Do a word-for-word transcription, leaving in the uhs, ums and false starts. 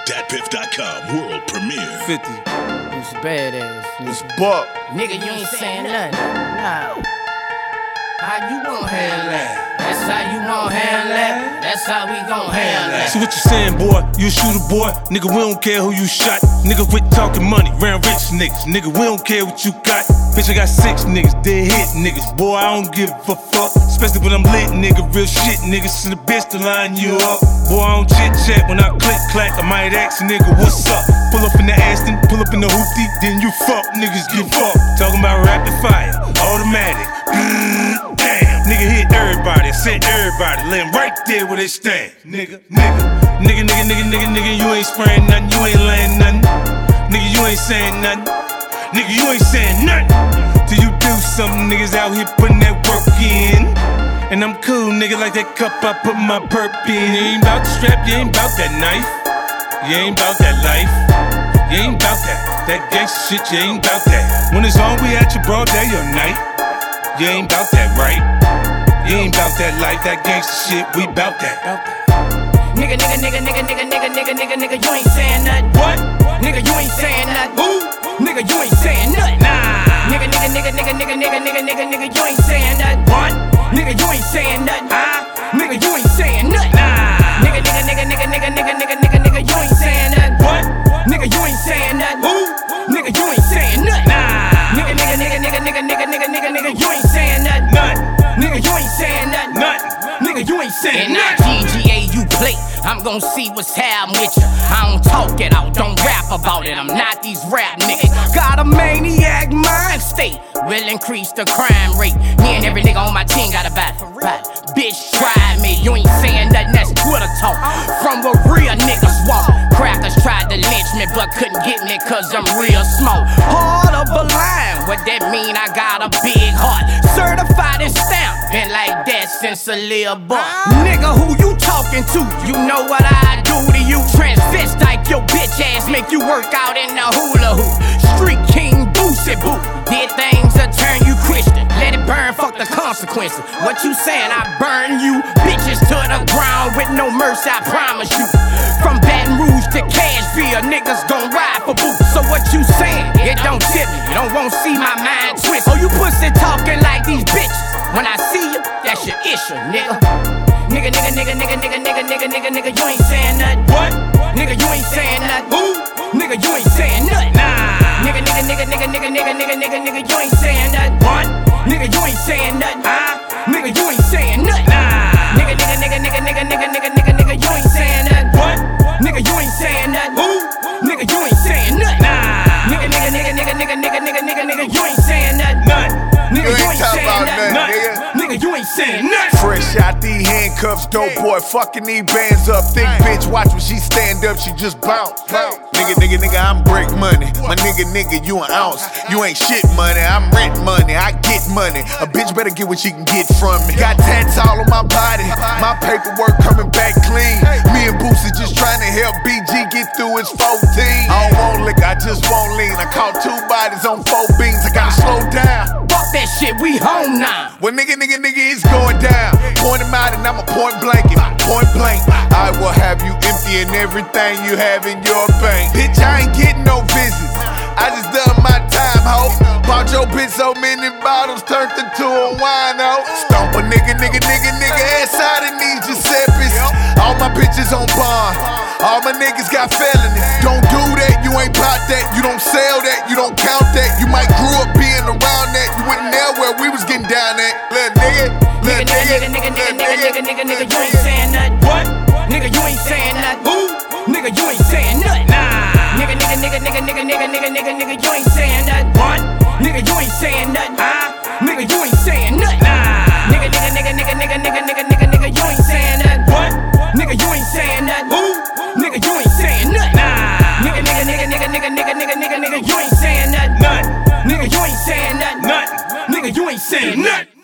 Dat Piff dot com world premiere. fifty. It's badass. It's Buck. Nigga, you ain't saying nothing. Nah. How you gon' handle that? That's how you gon' handle that. That's how we gon' handle that. See what you saying, boy? You a shooter, boy. Nigga, we don't care who you shot. Nigga, quit talking money. Round rich niggas. Nigga, we don't care what you got. Bitch, I got six niggas. Dead hit niggas. Boy, I don't give a fuck. Especially when I'm lit, nigga. Real shit, niggas. Send a bitch to line you up. Boy, I don't chit chat. When I click clack, I might ask a nigga, what's up? Pull up in the Aston, pull up in the hoopty, then you fuck. Niggas get fucked. Talking about rapid fire, automatic. Damn, nigga hit everybody, sent everybody, lay them right there where they stand. Nigga, nigga, nigga, nigga, nigga, nigga, nigga, you ain't spraying nothing, you ain't laying nothing. Nigga, you ain't saying nothing. Nigga, you ain't saying nothing. Till you do something, niggas out here putting that work in. And I'm cool, nigga, like that cup I put my perp in. You ain't bout the strap, you ain't bout that knife. You ain't bout that life. You ain't bout that. That gangsta shit, you ain't bout that. When it's on, we at your broad day or night. You ain't bout that, right? You ain't bout that life, that gangsta shit, we bout that. Nigga, nigga, nigga, nigga, nigga, nigga, nigga, nigga, nigga, you ain't saying nothing. What? Nigga, you ain't saying nothing. Who? Nigga, you ain't saying nothing. Nah. Nigga, nigga, nigga, nigga, nigga, nigga, nigga, nigga, nigga, you ain't saying nothing. What? Nigga, you ain't saying nothing. Huh? Nigga, you ain't saying nothing. Nah. Nigga, nigga, nigga, nigga, nigga, nigga, nigga, nigga, nigga, you ain't saying nothing. What? Nigga, you ain't saying nothing. Who? Nigga, you ain't saying nothing. Nah. Nigga, nigga, nigga, nigga, nigga, nigga, nigga, nigga, nigga, you ain't saying nothing. Nothing. Nigga, you ain't saying nothing. Nothing. Nigga, you ain't saying And that nothing. G G A you play, I'm gon' see what's happening with ya. I don't talk it out, don't rap about it. I'm not these rap niggas. Got a maniac mind state, will increase the crime rate. Me and every nigga on my team got a bad for real. Bitch, try me, you ain't saying nothing, that's Twitter talk. From where real niggas walk. Crackers tried to lynch me, but couldn't get me cause I'm real small. Heart of a lion, what that mean? I got a big heart. Certified and stamped, been like that since a little boy. Nigga, who you talking to? You know what I do to you. Transvestite your bitch ass, make you work out in the hula hoop. Street king, Boosie Boo. Did things that turn you Christian. Let it burn, fuck the consequences. What you saying? I burn you bitches to the ground with no mercy, I promise you. From Baton Rouge to Cashville, niggas gon' ride for boots. So what you saying? It don't tip me. You don't want to see my mind twist. Oh, you pussy talking like these bitches. When I see you, that's your issue, nigga. Nigga, nigga, nigga, nigga, nigga, nigga, nigga, nigga, nigga, you ain't saying nothing. What? Nigga, you ain't saying nothing. Who? Nigga, you ain't saying nothing. Nah. Nigga, nigga, nigga, nigga, nigga, nigga, nigga, nigga, nigga, you ain't saying nothing. What? Nigga, you ain't saying nothing. Huh? Nigga, you ain't saying nothing. Nah. Nigga, nigga, nigga, nigga, nigga, nigga, nigga, nigga, nigga, you ain't saying nothing. What? Nigga, you ain't saying nothing. Who? Nigga, you ain't saying nothing. Nah. Nigga, nigga, nigga, nigga, nigga, nigga, nigga, nigga, nigga, you ain't saying nothing. Nothing. Nigga, You you ain't ain't talking saying about nothing. nothing, nigga. Nigga, you ain't saying nothing. Fresh out these handcuffs, dope boy, fucking these bands up. Thick bitch, watch when she stand up, she just bounce. bounce. Nigga, nigga, nigga, I'm break money. My nigga, nigga, you an ounce. You ain't shit money, I'm rent money, I get money. A bitch better get what she can get from me. Got tats all on my body, my paperwork coming back clean. Me and Boosie just trying to help B G get through his fourteen. I don't want liquor, I just want lean. I caught two bodies on four beans, I gotta slow down. Fuck that shit, we home now. Well, nigga, nigga, nigga, it's going down. Point him out and I'ma point blank him. Point blank. I will have you emptying everything you have in your bank. Bitch, I ain't getting no visits. I just done my time, ho. Bought your bitch so many bottles, turned into a wino. Stomp a nigga, nigga, nigga, nigga, ass out of these Giuseppe's. All my bitches on bond. All my niggas got felonies. Don't do that, you ain't bout that. You don't sell that, you don't count that. You might grew up being around that. You wouldn't there where we was getting down at. Little nigga, little Nigga, nigga, nigga, nigga, nigga, nigga, nigga, nigga, you ain't saying nothing. What? Nigga, you ain't saying nothing. Who? Nigga, you ain't saying nothing. Nah. Nigga, nigga, nigga, nigga, nigga, nigga, nigga, nigga, nigga, you ain't saying nothing. What? Nigga, you ain't saying nothing. Huh? Nigga, you ain't saying nothing. Nah. Nigga, nigga, nigga, nigga, nigga, nigga, nigga, nigga, nigga, you ain't saying nothing. What? Nigga, you ain't saying nothing. Who? Nigga, you ain't saying nothing. Nah. Nigga, nigga, nigga, nigga, nigga, nigga, nigga, nigga, nigga, you ain't saying nothing. Nothing. Nigga, you ain't saying nothing. Nothing. Nigga, you ain't saying nothing.